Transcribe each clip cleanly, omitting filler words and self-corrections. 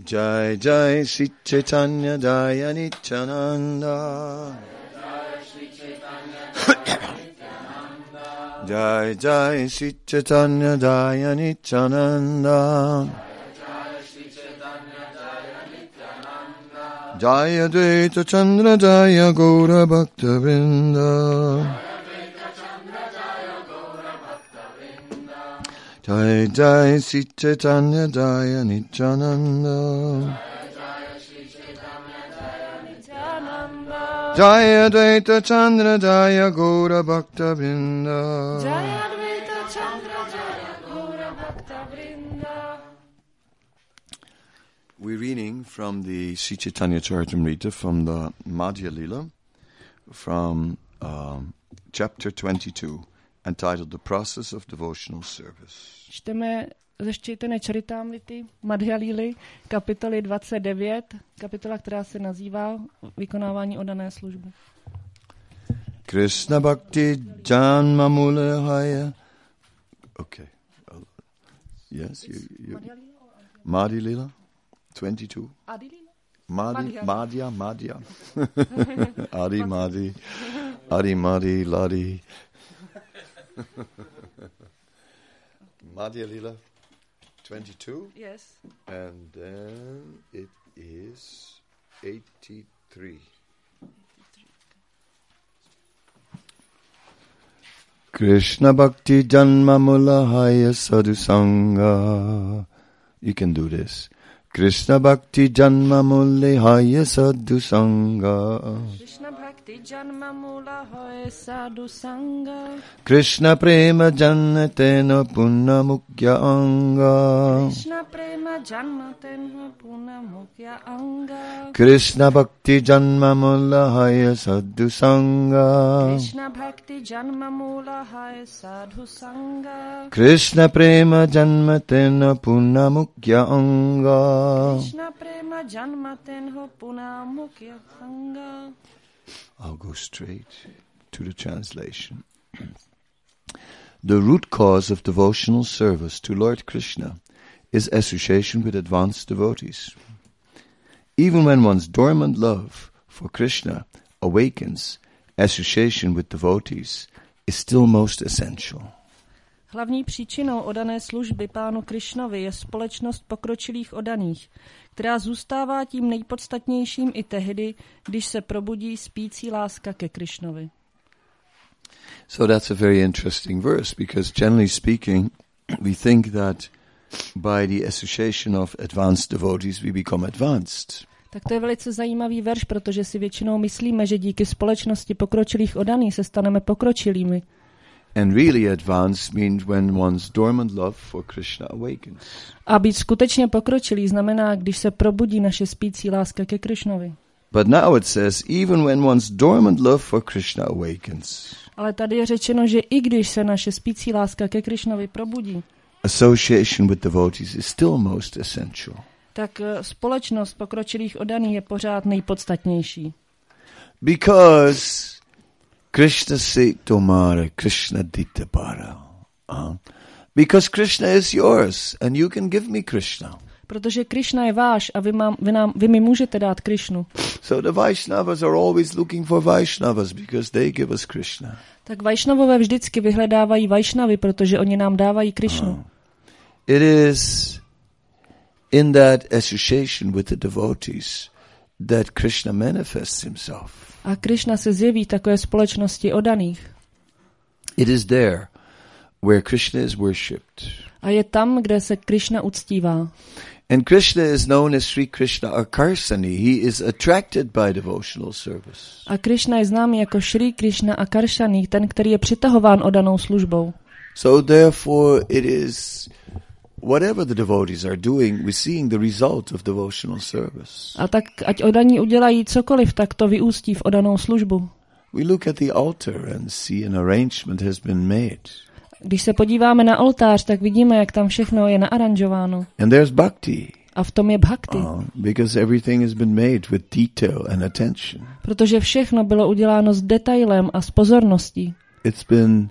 Jai Jai Sri Chaitanya Jaya Nityananda. Jai Jai Sri Chaitanya Jaya Nityananda. Jaya Dvaita Chandra Jaya Gaura Bhakta Vrinda. Jai Jai Sri Chaitanya Jaya Nityananda. Jaya Dvaita Chandra Jaya Gaura Bhakta Vrinda. We're reading from the Sri Chaitanya Charitamrita from the Madhya Lila from chapter 22 entitled The Process of Devotional Service. Čteme ze Chaitanya Charitamrity Madhya Lily kapitoly 29, kapitola, která se nazývá Vykonávání oddané služby. Krishna Bhakti Janma Mulahaya. Okay. Yes, you. Madhya Lila 22. Madhya. Adi Madhi Ladi. Madhya Lila 22. Yes. And then it is 83. Krishna Bhakti Janma Mulahaya Sadhu Sangha. You can do this. Krishna Bhakti Janma Mulahaya Sadhu Sangha. Krishna Bhakti Janma Mulahaya Sadhu Sangha. Krishna Prema Jannatena Punna Mukya Anga. Krishna Prema Jannatena Punna Mukya Anga. Krishna Bhakti Janma Mulahaya Sadhu Sangha. Krishna Bhakti Janma Mulahaya Sadhu Sangha. Krishna Prema Jannatena Punna Mukya Anga. Krishna Prema Janmatenho Punna Mukya Anga. I'll go straight to the translation. The root cause of devotional service to Lord Krishna is association with advanced devotees. Even when one's dormant love for Krishna awakens, association with devotees is still most essential. Hlavní příčinou oddané služby pánu Krišnovi je společnost pokročilých oddaných, která zůstává tím nejpodstatnějším i tehdy, když se probudí spící láska ke Krišnovi. So that's a very interesting verse, because generally speaking, we think that by the association of advanced devotees we become advanced. Tak to je velice zajímavý verš, protože si většinou myslíme, že díky společnosti pokročilých oddaných se staneme pokročilými. And really advanced means when one's dormant love for Krishna awakens. A být skutečně pokročilý znamená, když se probudí naše spící láska ke Krišnovi. But now it says, even when one's dormant love for Krishna awakens. Ale tady je řečeno, že i když se naše spící láska ke Krišnovi probudí, association with devotees is still most essential. Tak společnost pokročilých oddaných je pořád nejpodstatnější. Because Krishna se tomara, Krishna dita para. Because Krishna is yours and you can give me Krishna. Protože Krishna je váš a vy mi můžete dát Krishnu. So the Vaishnavas are always looking for Vaishnavas because they give us Krishna. Tak Vaishnavové vždycky vyhledávají Vaishnavy, protože oni nám dávají Krishnu. It is in that association with the devotees that Krishna manifests himself. A Krishna se zjeví takové společnosti oddaných. It is there where Krishna is worshipped. A je tam, kde se Krishna uctívá. And Krishna is known as Sri Krishna Akarsani. He is attracted by devotional service. A Krishna je známý jako Sri Krishna Akarsani, ten, který je přitahován oddanou službou. So therefore it is whatever the devotees are doing, we're seeing the result of devotional service. A tak ať oddaní udělají cokoliv, tak to vyústí v oddanou službu. We look at the altar and see an arrangement has been made. Když se podíváme na oltář, tak vidíme, jak tam všechno je naaranžováno. And there's bhakti. A v tom je bhakti. Because everything has been made with detail and attention. Protože všechno bylo uděláno s detailem a s pozorností. It's been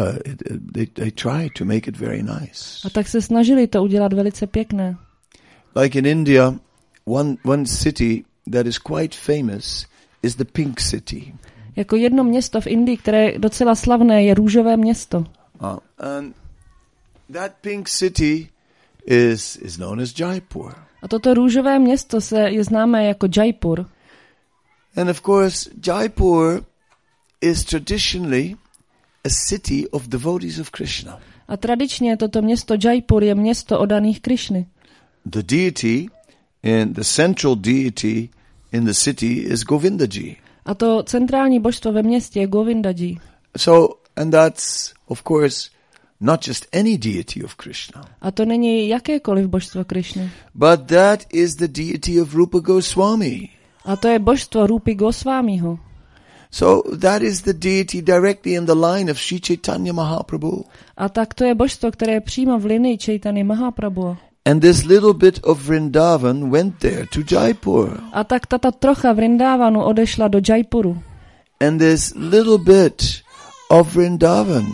they try to make it very nice. A tak se snažili to udělat velice pěkné. Like in India, one city that is quite famous is the Pink City. Jako jedno město v Indii, které je docela slavné, je Růžové město. And that Pink City is known as Jaipur. A toto Růžové město je známé jako Jaipur. And of course, Jaipur is traditionally a city of devotees of Krishna. A tradičně toto město Jaipur je město oddaných Krišny. The deity and the central deity in the city is Govindaji. A to centrální božstvo ve městě je Govindaji. And that's of course not just any deity of Krishna. A to není jakékoliv božstvo Krišny. But that is the deity of Rupa Goswami. A to je božstvo Rupy Goswamiho. So that is the deity directly in the line of Sri Chaitanya Mahaprabhu. A tak to je božstvo, které je přímo v linii Chaitanya Mahaprabhu. And this little bit of Vrindavan went there to Jaipur. A tak tato trocha Vrindavanu odešla do Jaipuru. And this little bit of Vrindavan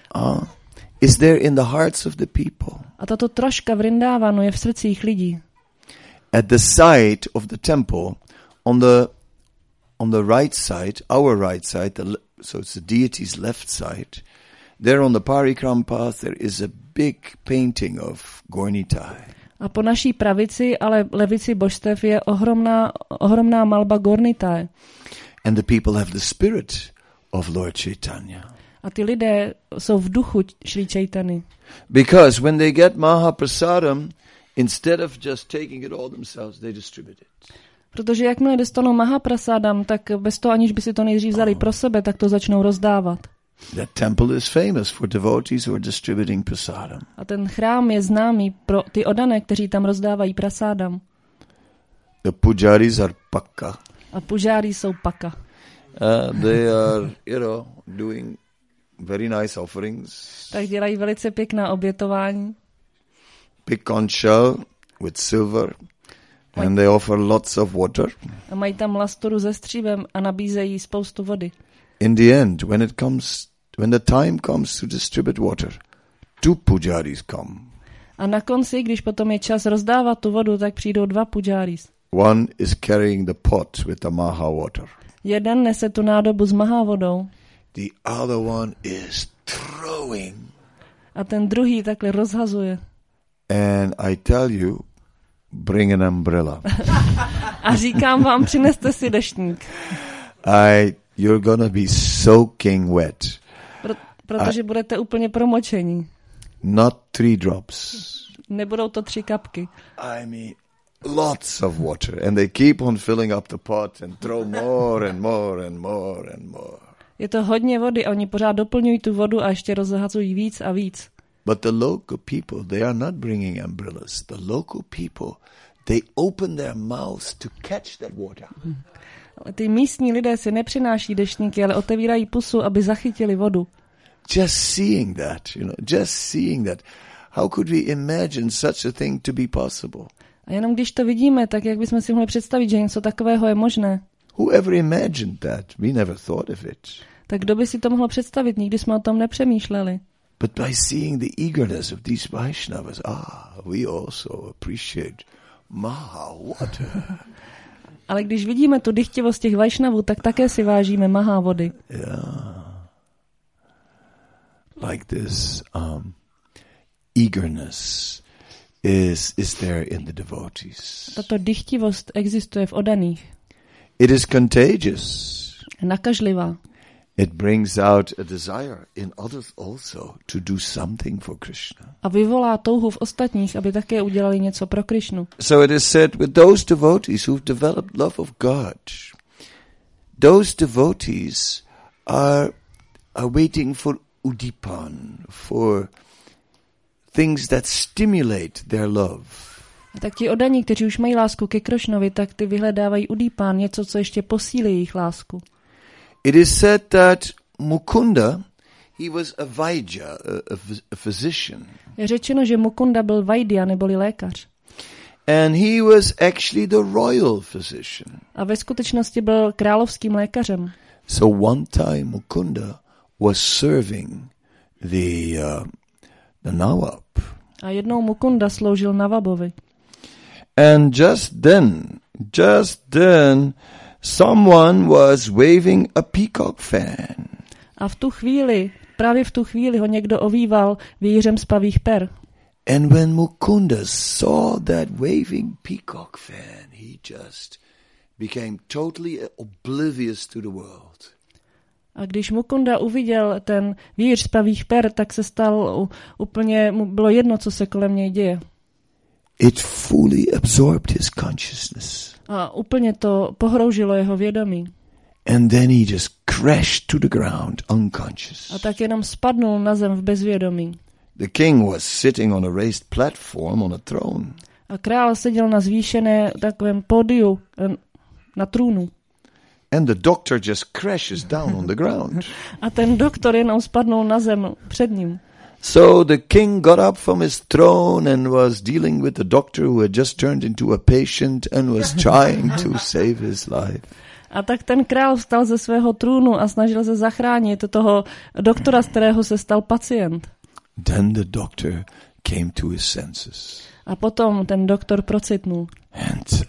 is there in the hearts of the people. A tato troška Vrindavanu je v srdcích lidí. At the side of the temple, on the right side, our right side, so it's the deity's left side, there on the Parikram path there is a big painting of Gaur-Nitai. A po naší pravici, ale levici božstev je ohromná malba Gaur-Nitai. And the people have the spirit of Lord Chaitanya. A ty lidé jsou v duchu Šri Chaitany. Because when they get Mahaprasadam, instead of just taking it all themselves, they distribute it. Protože jakmile dostanou Mahaprasadam, tak bez toho, aniž by si to nejdřív vzali pro sebe, tak to začnou rozdávat. That temple is famous for devotees who are distributing prasadam. A ten chrám je známý pro ty oddané, kteří tam rozdávají prasádam. The pujaris are pakka. A pujári jsou paka. They are, doing very nice offerings. Tak dělají velice pěkná obětování. Big conch shell with silver. And they offer lots of water. A mají tam lastoru se střívem a nabízejí spoustu vody. In the end, when the time comes to distribute water, 2 pujaris come. A na konci, když potom je čas rozdávat tu vodu, tak přijdou 2 pujaris. One is carrying the pot with the maha water. Jeden nese tu nádobu s maha vodou. The other one is throwing. A ten druhý takhle rozhazuje. And I tell you, bring an umbrella. A říkám vám, přineste si deštník. You're gonna be soaking wet. Protože budete úplně promočení. Not 3 drops. Nebudou to 3 kapky. I mean, lots of water. And they keep on filling up the pot and throw more and more and more and more. Je to hodně vody a oni pořád doplňují tu vodu a ještě rozhazují víc a víc. But the local people, they are not bringing umbrellas. The local people, they open their mouths to catch that water. Ale ty místní lidé si nepřináší deštníky, ale otevírají pusu, aby zachytili vodu. Just seeing that. How could we imagine such a thing to be possible? A jenom když to vidíme, tak jak bychom si mohli představit, že něco takového je možné? Whoever imagined that? We never thought of it. Tak kdo by si to mohl představit? Nikdy jsme o tom nepřemýšleli. But by seeing the eagerness of these Vaishnavas, we also appreciate Maha water. Ale když vidíme tu dychtivost těch Vaishnavů, tak také si vážíme Maha vody. Yeah. Like this eagerness is there in the devotees. Tato dychtivost existuje v oddaných. It is contagious. Nakažlivá. It brings out a desire in others also to do something for Krishna. A vyvolá touhu v ostatních, aby také udělali něco pro Krishnu. So it is said with those devotees who've developed love of God, those devotees are waiting for udipan, for things that stimulate their love. Tak ti oddaní, kteří už mají lásku ke Krishnovi, tak ty vyhledávají udípán, něco, co ještě posílí jejich lásku. It is said that Mukunda, he was a Vaidya, a physician. Je řečeno, že Mukunda byl Vaidya, neboli lékař. And he was actually the royal physician. A ve skutečnosti byl královským lékařem. So one time Mukunda was serving the Nawab. A jednou Mukunda sloužil Nawabovi. And just then, someone was waving a peacock fan. A právě v tu chvíli ho někdo ovýval vějířem z pavích per. And when Mukunda saw that waving peacock fan, he just became totally oblivious to the world. A když Mukunda uviděl ten vějíř z pavých per, tak se stal úplně, mu bylo jedno, co se kolem něj děje. It fully absorbed his consciousness. A úplně to pohroužilo jeho vědomí. And then he just crashed to the ground, unconscious. A tak jenom spadnul na zem v bezvědomí. The king was sitting on a raised platform on a throne. A král seděl na zvýšené takovém pódiu na trůnu. And the doctor just crashes down on the ground. A ten doktor jenom spadnul na zem před ním. So the king got up from his throne and was dealing with the doctor who had just turned into a patient and was trying to save his life. A tak ten král vstal ze svého trůnu a snažil se zachránit toho doktora, z kterého se stal pacient. Then the doctor came to his senses. A potom ten doktor procitnul. And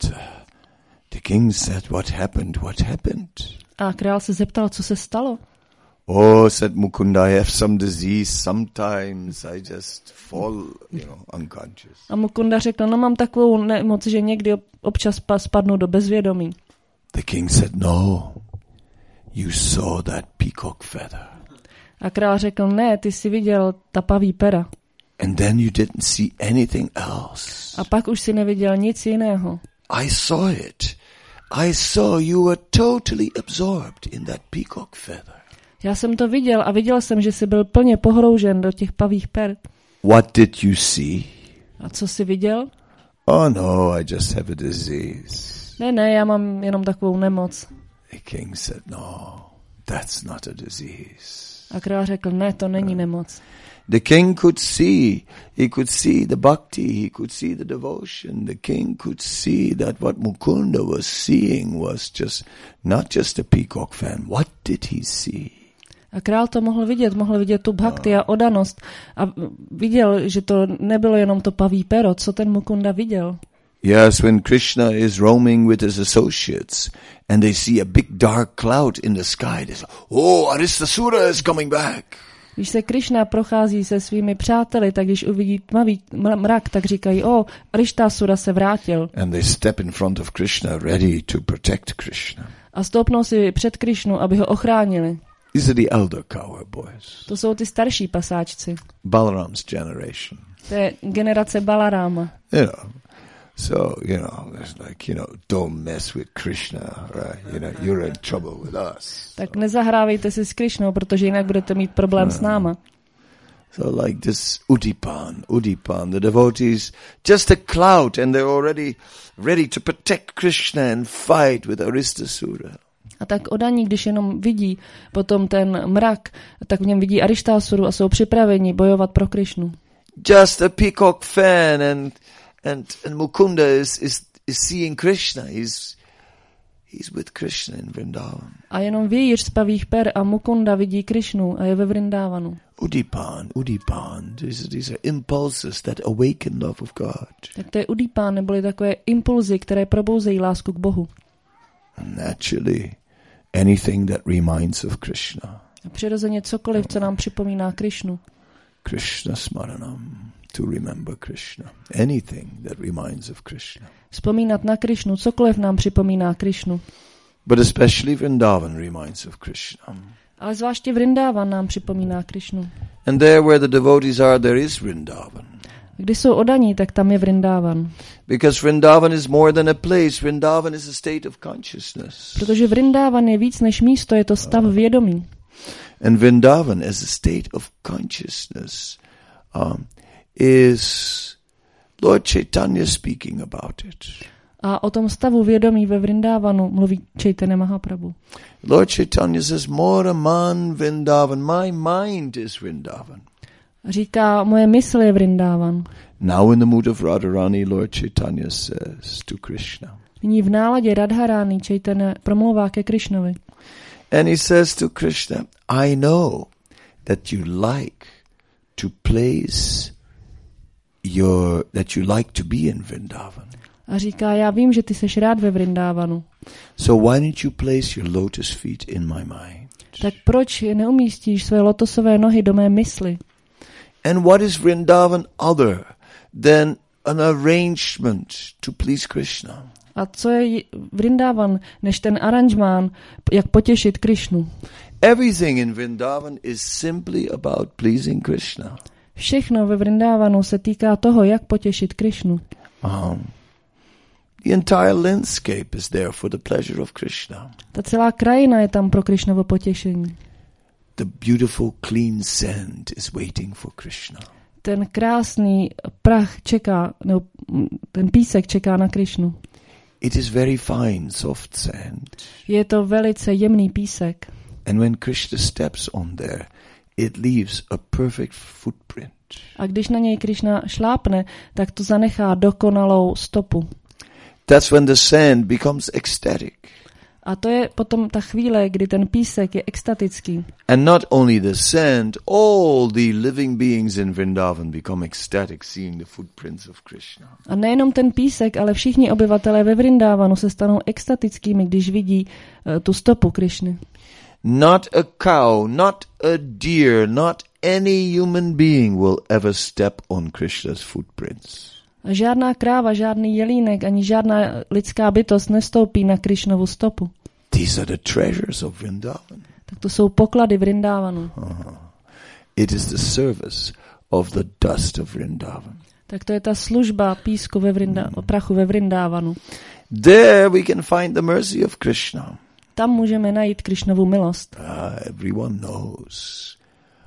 the king said, what happened? A král se zeptal, co se stalo. Oh, said Mukunda, I have some disease. Sometimes I just fall, unconscious. A Mukunda řekl, no mám takovou nemoc, že někdy občas spadnu do bezvědomí. The king said, no, you saw that peacock feather. A král řekl, ne, ty jsi viděl ta paví pera. And then you didn't see anything else. A pak už si neviděl nic jiného. I saw it. I saw you were totally absorbed in that peacock feather. Já jsem to viděl a viděl jsem, že jsi byl plně pohroužen do těch pavích per. What did you see? A co jsi viděl? Oh no, I just have a disease. Ne, já mám jenom takovou nemoc. The king said, no, that's not a disease. A král řekl, ne, to není nemoc. The king could see, he could see the bhakti, he could see the devotion. The king could see that what Mukunda was seeing was not just a peacock fan. What did he see? A král to mohl vidět tu bhakti a odanost. A viděl, že to nebylo jenom to paví pero, co ten Mukunda viděl. Yes, when Krishna is roaming with his associates and they see a big dark cloud in the sky, they say, oh, Aristasura is coming back. Když se Krishna prochází se svými přáteli, tak když uvidí tmavý mrak, tak říkají, Aristasura se vrátil. And they step in front of Krishna, ready to protect Krishna. A stoupnou si před Krishnu, aby ho ochránili. These are the elder cowboys. To jsou ty starší pasáčci. Balaram's generation. To je generace Balarama. So, it's like, don't mess with Krishna, right? You're in trouble with us. Tak nezahrávejte si s Krishnou, protože jinak budete mít problém s náma. So like this Udipan, the devotees, just a cloud and they're already ready to protect Krishna and fight with Aristasura. A tak odaní, když jenom vidí potom ten mrak, tak v něm vidí Aristasuru a jsou připraveni bojovat pro Krishnu. Just a peacock fan and Mukunda is seeing Krishna. He's with Krishna in Vrindavan. A jenom vějíř z pavých per a Mukunda vidí Krishnu a je ve Vrindavanu. Udipan. These are impulses that awaken love of God. Tak to je Udipan, neboli takové impulzy, které probouzejí lásku k Bohu. And naturally, anything that reminds of Krishna. A přirozeně cokoliv, co nám připomíná Krishnu. Krishna smaranam. To remember Krishna. Anything that reminds of Krishna. Vzpomínat na Krishnu, cokoliv nám připomíná Krishnu. But especially Vrindavan reminds of Krishna. Ale zvláště Vrindavan nám připomíná Krishnu. And there where the devotees are, there is Vrindavan. Když jsou odaní, tak tam je Vrindavan. Because Vrindavan is more than a place. Vrindavan is a state of consciousness. Protože Vrindavan je víc než místo, je to stav vědomí. And Vrindavan as a state of consciousness is Lord Chaitanya speaking about it. A o tom stavu vědomí ve Vrindavanu mluví Chaitanya Mahaprabhu. Lord Chaitanya says, Mora man Vrindavan, my mind is Vrindavan. Říká, moje mysl je Vrindavan. Now in the mood of Radharani, Lord Chaitanya says to Krishna. Nyní v náladě Radharani Chaitanya promlouvá ke Krishnovi. And he says to Krishna, I know that you like to place that you like to be in Vrindavan. A říká, já vím, že ty seš rád ve Vrindávanu. So why don't you place your lotus feet in my mind? Tak proč neumístíš své lotosové nohy do mé mysli? And what is Vrindavan other than an arrangement to please Krishna? A co je Vrindavan, než ten aranžmán, jak potěšit Krišnu? Everything in Vrindavan is simply about pleasing Krishna. Všechno ve Vrindávanu se týká toho, jak potěšit Krišnu. The entire landscape is there for the pleasure of Krishna. Ta celá krajina je tam pro Krišnovo potěšení. The beautiful clean sand is waiting for Krishna. Ten krásný prach čeká, nebo ten písek čeká na Krišnu. It is very fine, soft sand. Je to velice jemný písek. And when Krishna steps on there, it leaves a perfect footprint. A když na něj Krišna šlápne, tak to zanechá dokonalou stopu. That's when the sand becomes ecstatic. A to je potom ta chvíle, kdy ten písek je extatický. And not only the sand, all the living beings in Vrindavan become ecstatic seeing the footprints of Krishna. A nejenom ten písek, ale všichni obyvatelé ve Vrindávanu se stanou extatickými, když vidí tu stopu Krišny. Not a cow, not a deer, not any human being will ever step on Krishna's footprints. A žádná kráva, žádný jelínek, ani žádná lidská bytost nestoupí na Krišnovu stopu. These are the treasures of Vrindavan. Tak to jsou poklady Vrindávanu. It is the service of the dust of Vrindavan. Tak to je ta služba písku prachu ve Vrindávanu. There we can find the mercy of Krishna. Tam můžeme najít Krišnovu milost. Everyone knows.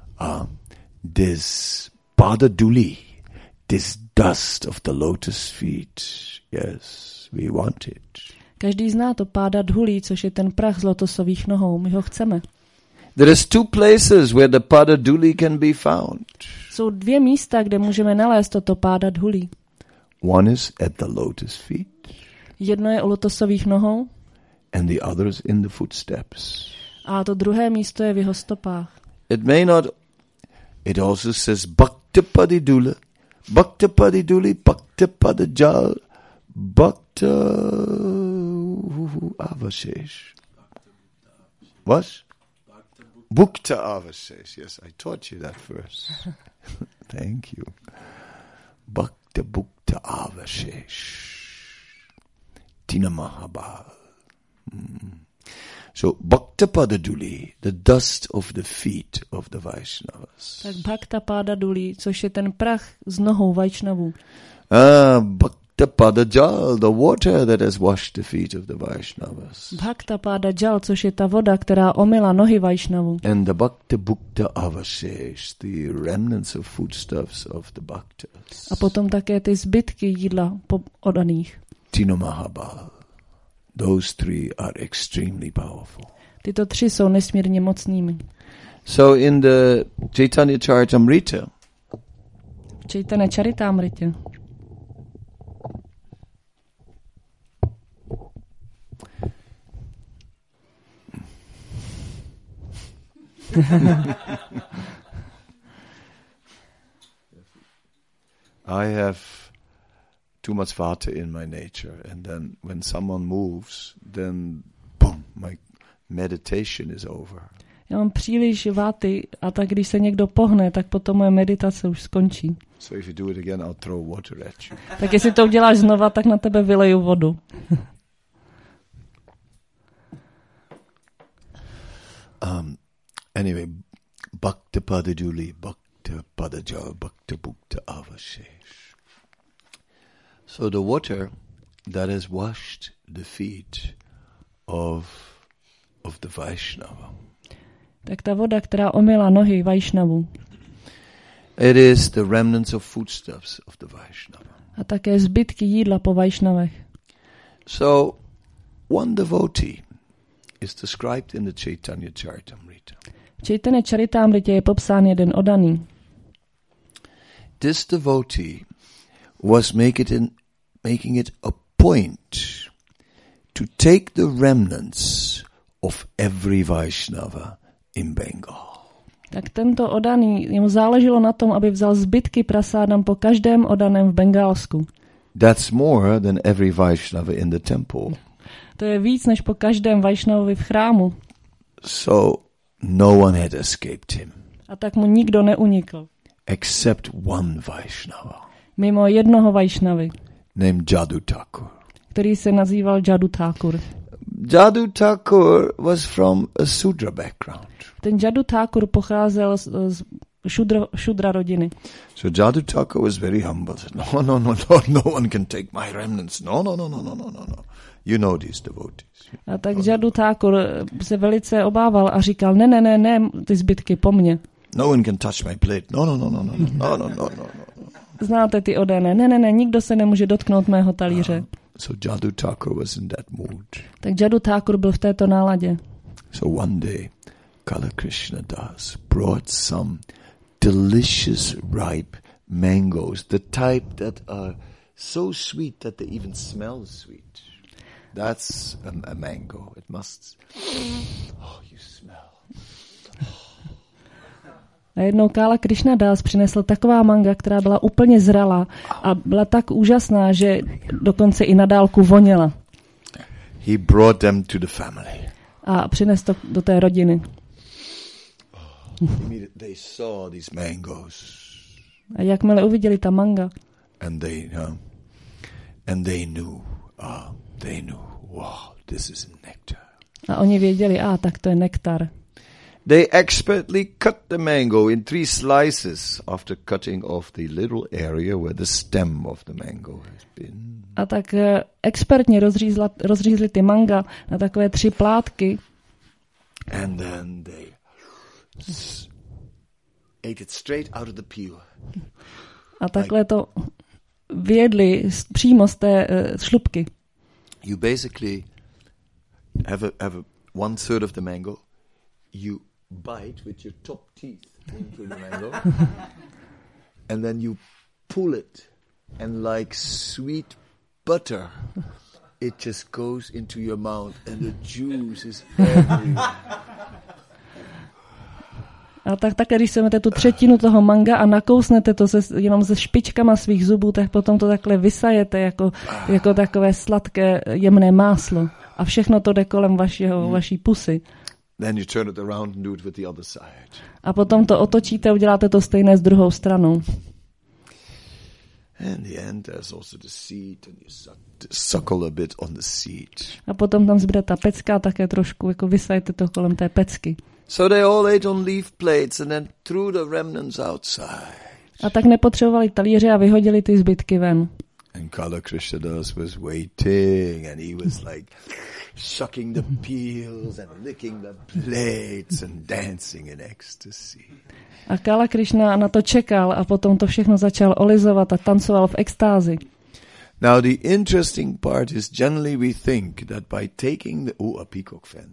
This Padaduli, this dust of the lotus feet. Yes, we want it. Každý zná to páda dhulí, což je ten prach z lotosových nohou. My ho chceme. There is two places where the Padaduli can be found. Jsou dvě místa, kde můžeme nalézt toto páda dhulí. One is at the lotus feet. Jedno je u lotosových nohou. And the other is in the footsteps. A to druhé místo je v jeho stopách. It also says Bhaktapadidula, Bhaktapadiduli, Bhaktapadajal, Bhakta Avashesh. What? Bhukta Avashesh. Yes, I taught you that first. Thank you. Bhakta Bhukta Avashesh. Tina Mahabal. So Bhaktapadaduli, the dust of the feet of the Vaishnavas. Tak Bhaktapadaduli, což je ten prach z nohou Vaishnavů. Bhaktapadajal, the water that has washed the feet of the Vaishnavas. Bhaktapadajal, což je ta voda, která omyla nohy Vaishnavů. And the Bhakta Bhukta Avashesh, the remnants of foodstuffs of the Bhaktas. A potom také ty zbytky jídla oddaných. Tina Mahabal. Those three are extremely powerful. Tyto tři jsou nesmírně mocnými. So in the Chaitanya Charitamrita, Chaitanya Charitamrita, I have too much vata in my nature, and then when someone moves, then boom, my meditation is over. Já mám příliš váty a tak když se někdo pohne, tak potom moje meditace už skončí. So if you do it again, I'll throw water at you. Tak jestli to uděláš znova, tak na tebe vyleju vodu. Anyway, Bhaktapadaduli, Bhaktapadajal, Bhaktabhukta Avashesh. So the water that has washed the feet of the Vaishnava. Tak ta voda, která omyla nohy Vaishnavů. It is the remnants of foodstuffs of the Vaishnava. A také zbytky jídla po Vaishnavech. So one devotee is described in the Chaitanya Charitamrita. V Chaitanya Charitamritě je popsán jeden oddaný. This devotee was making it a point to take the remnants of every Vaishnava in Bengal. Tak tento odaný, jemu záleželo na tom, aby vzal zbytky prasádam po každém odaném v Bengálsku. That's more than every Vaishnava in the temple. To je víc než po každém Vajšnavovi v chrámu. So no one had escaped him. A tak mu nikdo neunikl. Except one Vaishnava. Mimo jednoho Vajšnavy, named Jadu Thakur. který se nazýval Jadu Thakur. Jadu Thakur was from a Sudra background. Ten Jadu Thakur pocházel z šudra rodiny. So Jadu Thakur was very humble. No one can take my remnants. No. You know these devotees. A tak Jadu Thakur se velice obával a říkal, ne, ty zbytky po mně. No one can touch my plate. No. Znáte ty odané, ne, nikdo se nemůže dotknout mého talíře. So Jadu Thakur was in that mood. Tak Jadu Thakur byl v této náladě. So one day, Kala Krishna Das brought some delicious ripe mangoes, the type that are so sweet that they even smell sweet. That's a mango. It must... Oh, you smell. A jednou Kala Krishna Das přinesl taková manga, která byla úplně zralá a byla tak úžasná, že dokonce i na dálku voněla. He brought them to the family. A přinesl to do té rodiny. They saw these mangoes. A jakmile uviděli ta manga. And they knew, wow, this is nectar. A oni věděli, tak to je nektar. They expertly cut the mango in 3 slices after cutting off the little area where the stem of the mango has been. A tak expertně rozřízli ty manga na takové 3 plátky. And then they ate it straight out of the peel. A takhle to vyjedli přímo z té šlupky. You basically have a 1/3 of the mango. You bite with your top teeth into the mango, and then you pull it, and like sweet butter, it just goes into your mouth, and the juice is everywhere. A tak když si máte tu 1/3 toho manga a nakousnete to jenom se špičkama svých zubů, tak potom to takhle vysajete jako takové sladké, jemné máslo. A všechno to jde kolem vaší pusy. Then you turn it around and do it with the other side. A potom to otočíte a uděláte to stejné s druhou stranou. And the end there's also the seed and you suckle a bit on the seed. A potom tam zbyde ta pecka, také trošku jako vysajete to kolem té pecky. So they all ate on leaf plates and then threw the remnants outside. A tak nepotřebovali talíře a vyhodili ty zbytky ven. And Kala Krishna Das was waiting and he was like sucking the peels and licking the plates and dancing in ecstasy. A Kala Krishna na to čekal a potom to všechno začal olizovat a tancoval v extázi. Now the interesting part is generally we think that by taking a peacock fan.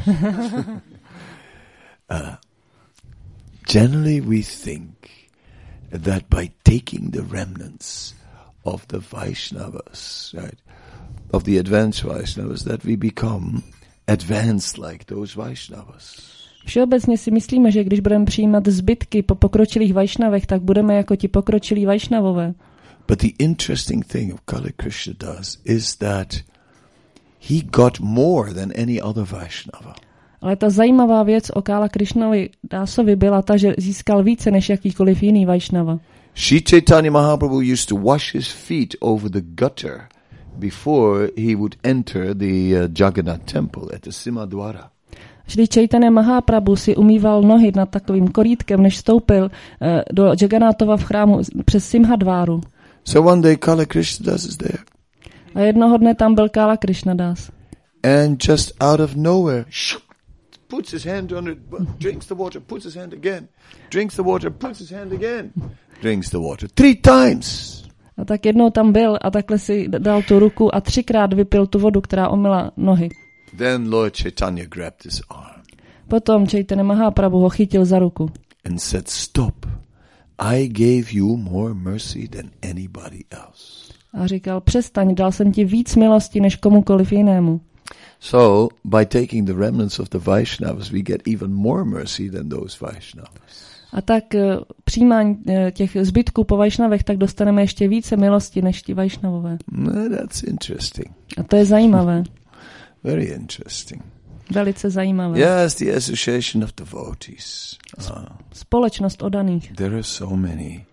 Generally we think that by taking the remnants of the Vaishnavas, right, of the advanced Vaishnavas, that we become advanced like those Vaishnavas. Všeobecně si myslíme, že když budeme přijímat zbytky po pokročilých Vaishnavech, tak budeme jako ti pokročilí Vaishnavové. But the interesting thing of Kala Krishna Das is that he got more than any other Vaishnava. Ale ta zajímavá věc o Kala Krishnovi Dásovi byla ta, že získal více než jakýkoliv jiný Vaishnava. Sri Chaitanya Mahaprabhu used to wash his feet over the gutter before he would enter the Jagannath temple at the Simhadwara. Šri Chaitanya Mahaprabhu si umýval nohy nad takovým korítkem, než vstoupil do Jagannathova v chrámu přes Simhadváru. So one day Kala Krishna Das is there. A jednoho dne tam byl Kala Krishna Das. And just out of nowhere, puts his hand on it, drinks the water, puts his hand again, drinks the water, puts his hand again, drinks the water 3 times. A tak jednou tam byl a takhle si dal tu ruku a 3krát vypil tu vodu, která omyla nohy. Then Lord Chaitanya grabbed his arm. Potom Chaitanya Mahaprabhu ho chytil za ruku. And said, stop, I gave you more mercy than anybody else. A říkal, přestaň, dal jsem ti víc milosti než komukoliv jinému. So, by taking the remnants of the Vaishnavas, we get even more mercy than those Vaishnavas. A tak přijímání těch zbytků po Vajšnavech, tak dostaneme ještě více milosti než ti Vajšnavové. That's interesting. A to je zajímavé. Very interesting. Velice zajímavé. Yes, the association of devotees. Společnost oddaných. There are so many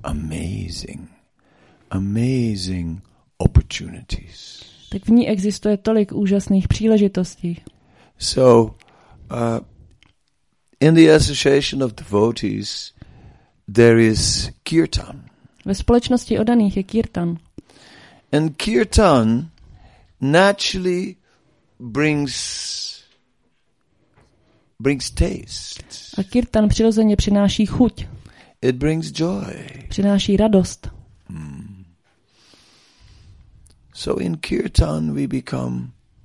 amazing opportunities. Tak v ní existuje tolik úžasných příležitostí. So, in the association of devotees, there is kirtan. Ve společnosti oddaných je kirtan. And kirtan naturally brings taste. A kirtan přirozeně přináší chuť. It brings joy. Přináší radost. So in kirtan we become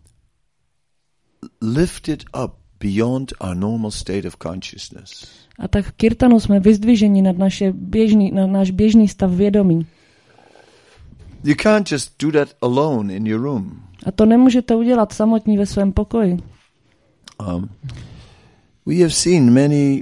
lifted up beyond our normal state of consciousness. A tak v kirtanu jsme vyzdviženi nad náš běžný stav vědomí. You can't just do that alone in your room. A to nemůžete udělat samotní ve svém pokoji. We have seen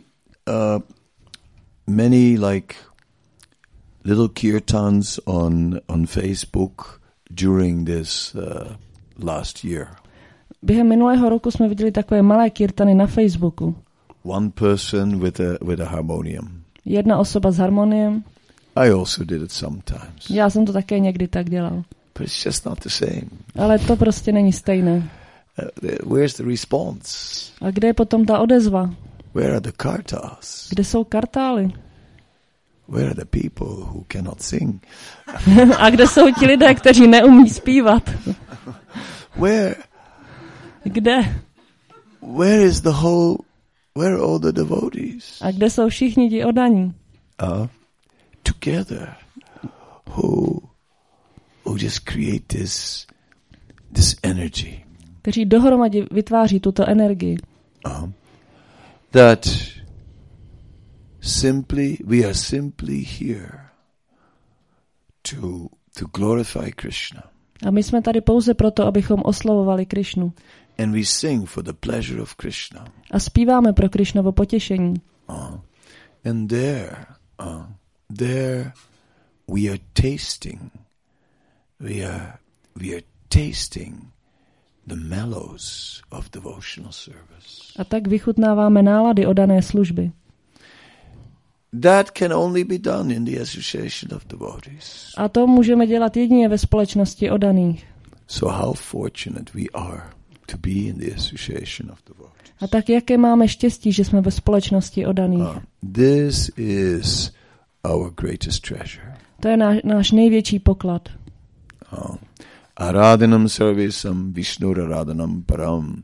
many like little kirtans on Facebook during this last year. Během minulého roku jsme viděli takové malé kirtany na Facebooku. One person with a harmonium. Jedna osoba s harmoniem. I also did it sometimes. Já jsem to také někdy tak dělal. But it's just not the same. Ale to prostě není stejné. Where's the response? A kde je potom ta odezva? Where are the kartas? Kde jsou kartály? Where are the people who cannot sing? A kde jsou ti lidé, kteří neumí zpívat? Where? Kde? Where are all the devotees? A kde jsou všichni ti oddaní? Together, who just create this energy. Kteří dohromady vytváří tuto energii. That we are simply here to glorify Krishna. A my jsme tady pouze proto, abychom oslavovali Krišnu. And we sing for the pleasure of Krishna. A zpíváme pro Krišnovo potěšení. And there we are tasting the mellows of devotional service. A tak vychutnáváme nálady oddané služby. That can only be done in the association of devotees. A to můžeme dělat jedině ve společnosti oddaných. So how fortunate we are to be in the association of devotees. A tak jaké máme štěstí, že jsme ve společnosti oddaných. This is our greatest treasure. To je náš největší poklad. Aradhanam sarvesam Vishnur aradhanam param.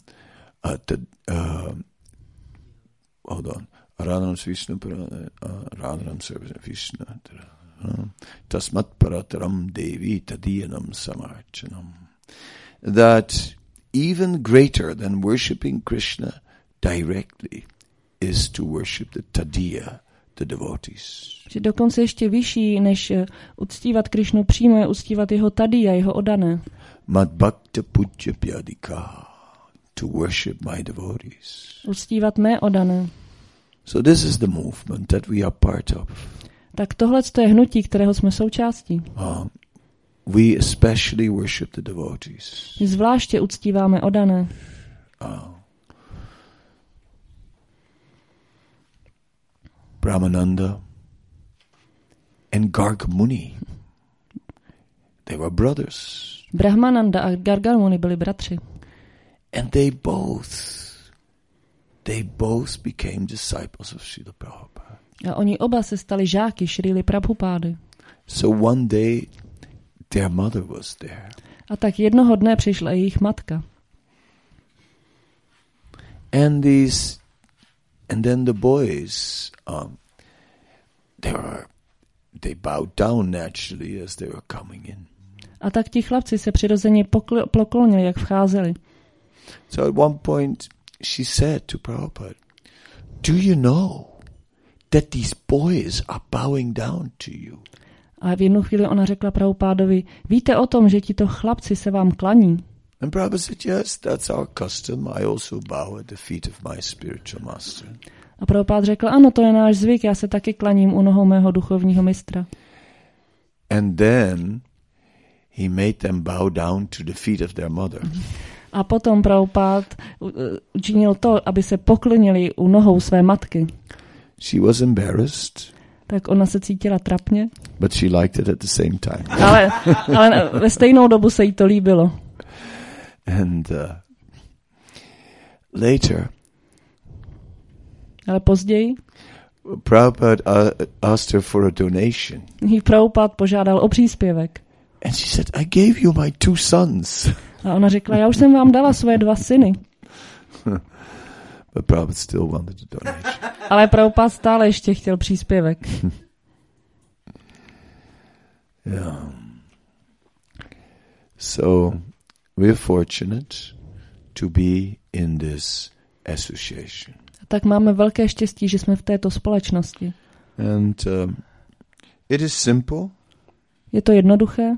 Hold on. Aradhanam Vishnu aradhanam sarvesam Vishnu. Tasmat parataram devi tadiyanam samarchanam. That even greater than worshipping Krishna directly is to worship the tadiya, the devotees. Že dokonce ještě vyšší, než uctívat Krišnu přímo, je uctívat jeho tadiya, jeho oddané. Mad bhakta pujya pyadika, to worship my devotees. Uctívat mé oddané. So this is the movement that we are part of. Tak tohle je hnutí, kterého jsme součástí. We especially worship the devotees. My zvláště uctíváme oddané. Brahmananda and Garg Muni. They were brothers. Brahmananda a Garg Muni byli bratři. And they both became disciples of Srila Prabhupada. A oni oba se stali žáky Šrily Prabhupády. So one day their mother was there. A tak jednoho dne přišla jejich matka. And then the boys they bowed down naturally as they were coming in. A tak ti chlapci se přirozeně poklonili, jak vcházeli. So at one point she said to Prabhupada, "Do you know that these boys are bowing down to you?" A v jednu chvíli ona řekla Prabhupádovi, víte o tom, že tito chlapci se vám klaní? And Prabhupada said, yes, that's our custom. I also bow at the feet of my spiritual master. A Prabhupád řekl, ano, to je náš zvyk, já se taky klaním u nohou mého duchovního mistra. And then he made them bow down to the feet of their mother. A potom Prabhupád učinil to, aby se poklonili u nohou své matky. She was embarrassed, Tak ona se cítila trapně, but she liked it at the same time. ale ve stejnou dobu se jí to líbilo. And later, Ale později Prabhupada asked her for a donation. jí Prabhupád požádal o příspěvek. And she said, I gave you my 2 sons. A ona řekla, já už jsem vám dala svoje 2 syny. But Prabhupada still wanted a donation. Ale Prabhupád stále ještě chtěl příspěvek. Yeah. So we're fortunate to be in this association. Tak máme velké štěstí, že jsme v této společnosti. And it is simple. Je to jednoduché.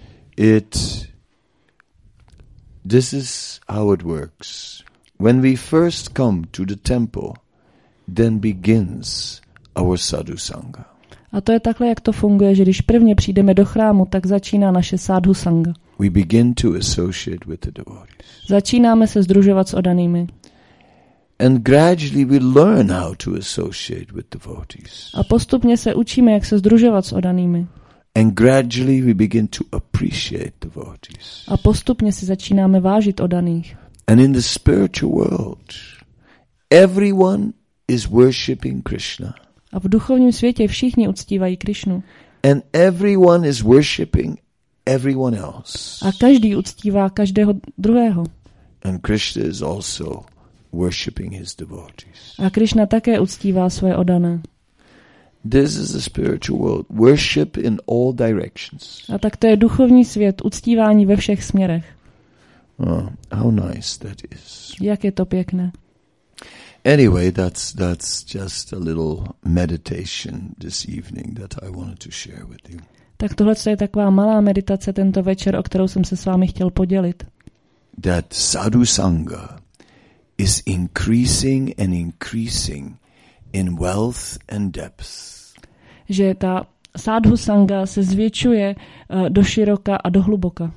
This is how it works. When we first come to the temple, then begins our sadhu sangha. A to je takhle, jak to funguje, že když prvně přijdeme do chrámu, tak začíná naše sadhu sangha. We begin to associate with the devotees. Začínáme se sdružovat s odanými. And gradually we learn how to associate with devotees. A postupně se učíme, jak se sdružovat s odanými. And gradually we begin to appreciate devotees. A postupně si začínáme vážit odaných. And in the spiritual world, everyone is worshipping Krishna. A v duchovním světě všichni uctívají Krišnu. And everyone is worshipping everyone else. A každý uctívá každého druhého. And Krishna is also worshipping his devotees. A Krišna také uctívá své odané. This is the spiritual world. Worship in all directions. A tak to je duchovní svět, uctívání ve všech směrech. Oh, how nice that is. Jak je to pěkné. Anyway, that's just a little meditation this evening that I wanted to share with you. Tak tohle je taková malá meditace tento večer, o kterou jsem se s vámi chtěl podělit. That sadhu sangha is increasing and increasing in wealth and depth. Že ta sadhu sangha se zvětšuje do široka a do hluboka.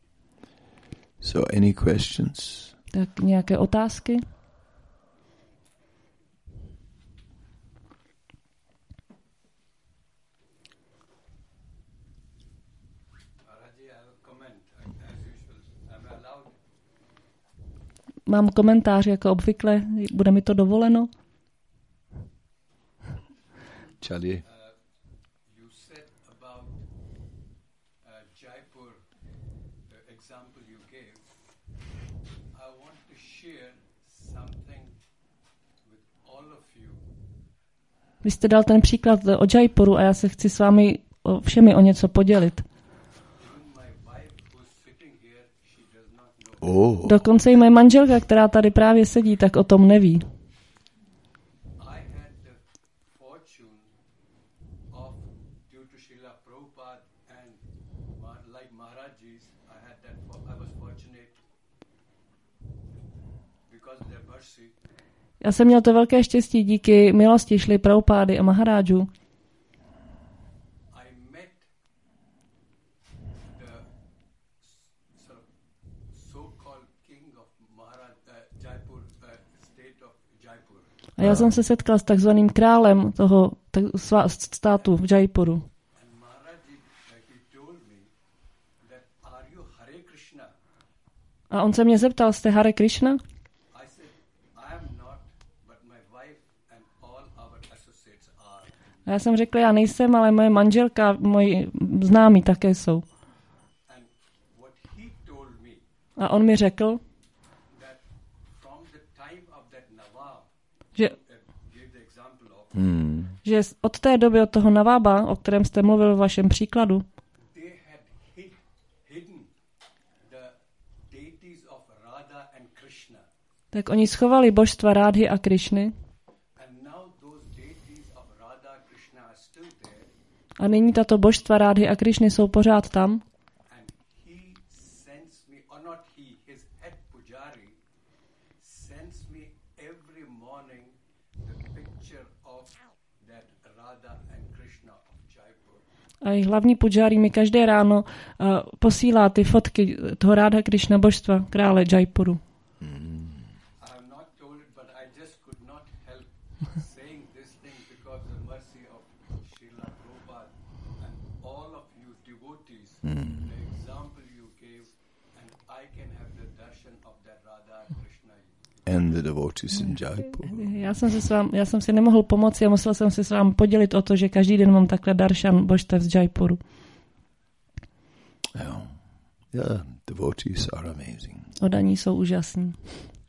So any questions? Tak nějaké otázky? Mám komentář, jako obvykle. Bude mi to dovoleno? Charlie. You said about Jaipur, the example you gave. I want to share something with all of you. Vy jste dal ten příklad o Jaipuru a já se chci s vámi všemi o něco podělit. Oh. Dokonce i moje manželka, která tady právě sedí, tak o tom neví. Já jsem měl to velké štěstí díky milosti Šrily Prabhupády a Maharážů. A já jsem se setkal s takzvaným králem toho státu v Jaipuru. A on se mě zeptal, jste Hare Krishna? A já jsem řekl, já nejsem, ale moje manželka, moji známí také jsou. A on mi řekl, že od té doby, od toho Navába, o kterém jste mluvil v vašem příkladu, tak oni schovali božstva Rádhy a Krišny. A nyní tato božstva Rádhy a Krišny jsou pořád tam. or not he, his head pujari sends me every morning the picture of that Radha and Krishna of Jaipur. A jejich hlavní pudžári mi každé ráno posílá ty fotky toho Radha Krishna božstva krále Jaipuru. I have not told it, but I just could not help saying this thing because of the mercy of Srila Prabhupada and all of you devotees, the example you gave, and I can have the darshan of that Radha and Krishna. And the devotees in Jaipur. Já jsem si nemohl pomoci a musel jsem se s vámi podělit o to, že každý den mám takhle darshan božstev z Jaipuru. Yeah, devotees are amazing. Odaní jsou úžasní.